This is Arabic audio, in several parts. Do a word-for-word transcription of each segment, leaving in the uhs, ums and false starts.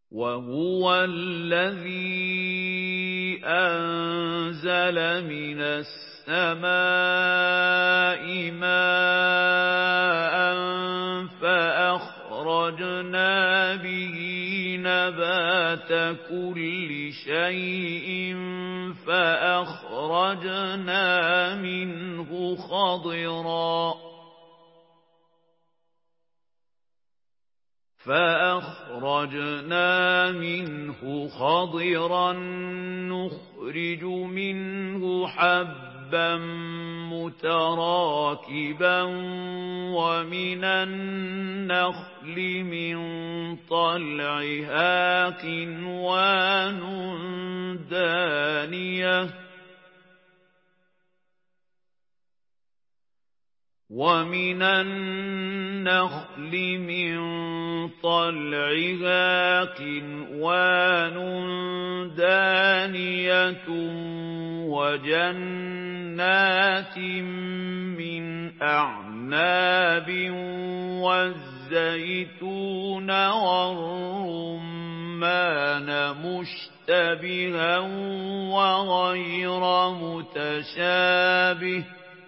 وَهُوَ الَّذِي أَنزَلَ مِنَ السَّمَاءِ مَاءً فَأَخْرَجْنَا بِهِ نَبَاتَ كُلِّ شَيْءٍ فَأَخْرَجْنَا مِنْهُ خَضِرًا فَأَخْرَجْنَا مِنْهُ خَضِرًا نُخْرِجُ مِنْهُ حَبًّا مُتَرَاكِبًا وَمِنَ النَّخْلِ مِنْ طَلْعِهَا قِنْوَانٌ دَانِيَةٌ وَمِنَ النَّخْلِ مِن طَلْعِهَا قِنْوَانٌ دَانِيَةٌ وَجَنَّاتٍ مِّنْ أَعْنَابٍ وَالزَّيْتُونَ وَالرُّمَّانَ مُشْتَبِهًا وَغَيْرَ مُتَشَابِهٍ ۗ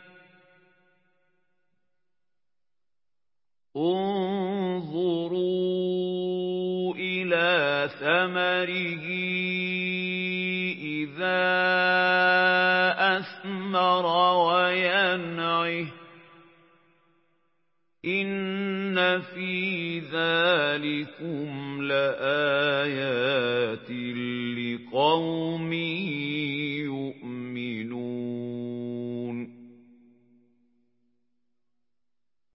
انظُرُوا إِلَىٰ ثَمَرِهِ إِذَا أَثْمَرَ وَيَنْعِهِ ۚ إِنَّ فِي ذَٰلِكُمْ لَآيَاتٍ لِّقَوْمٍ